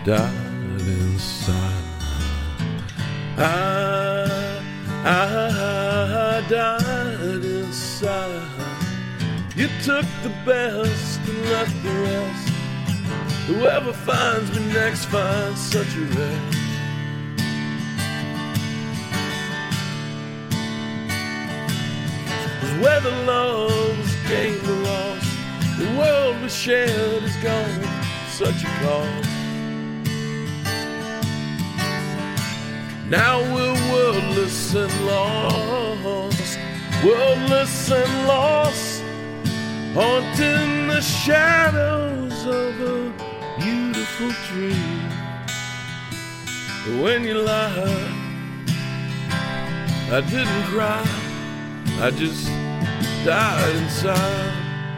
died inside. I died inside. You took the best and left the rest. Whoever finds me next finds such a wreck. 'Cause whether love's gained or lost, the world we shared is gone, such a cost. Now we're wordless and lost, wordless and lost, haunting the shadows of a beautiful dream. When you lied, I didn't cry, I just died inside.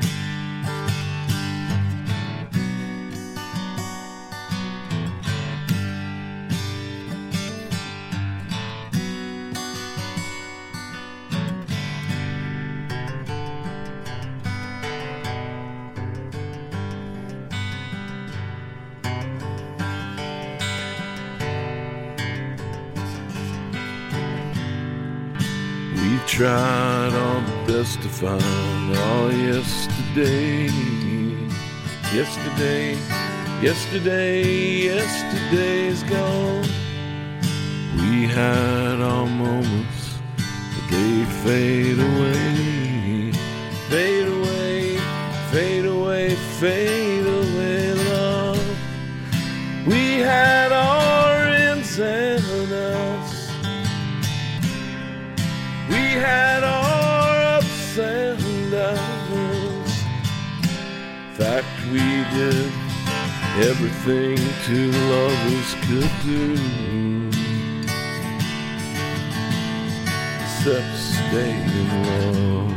We tried our best to find our yesterday. Yesterday's gone. We had our moments, but they fade away. Fade away, fade away, fade away, love. We had our ins and outs. We had our ups and downs. In fact, we did everything two lovers could do, except stay in love.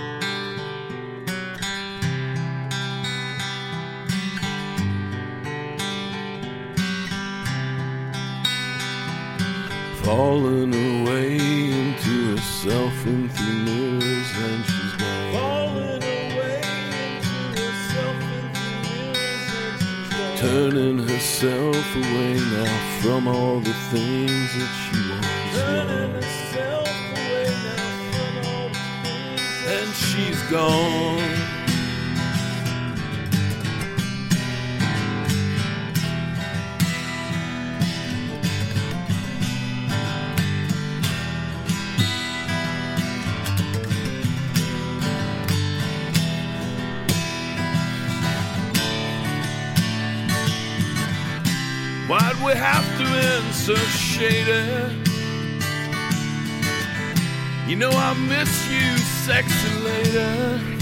Falling away into herself and through mirrors, and she's gone. Falling away into herself and through mirrors, and she's gone. Turning herself away now from all the things that she wants. Turning herself away now from all the things, and she's gone. Why'd we have to end so shady? You know I miss you, sexy lady.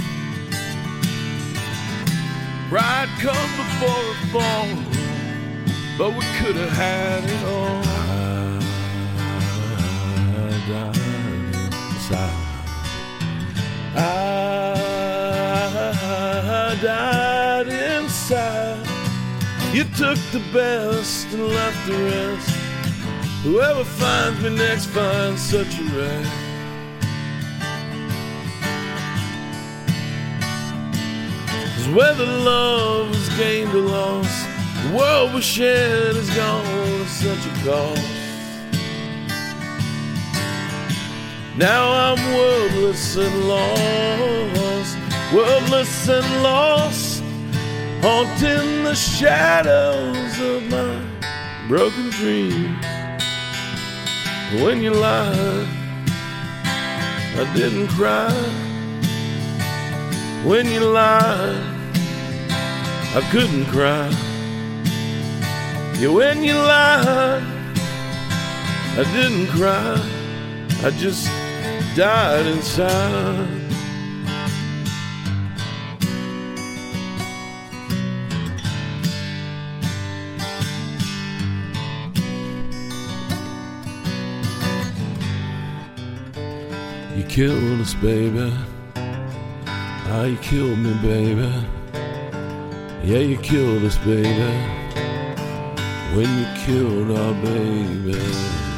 Pride comes before a fall, but we could have had it all. I died inside. I died inside. You took the best and left the rest. Whoever finds me next finds such a wreck. 'Cause whether love is gained or lost, the world we shared is gone at such a cost. Now I'm wordless and lost, wordless and lost, haunting the shadows of my broken dreams. When you lied, I didn't cry. When you lied, I couldn't cry. Yeah, when you lied, I didn't cry, I just died inside. You killed us, baby. Ah, you killed me, baby. Yeah, you killed us, baby. When you killed our baby.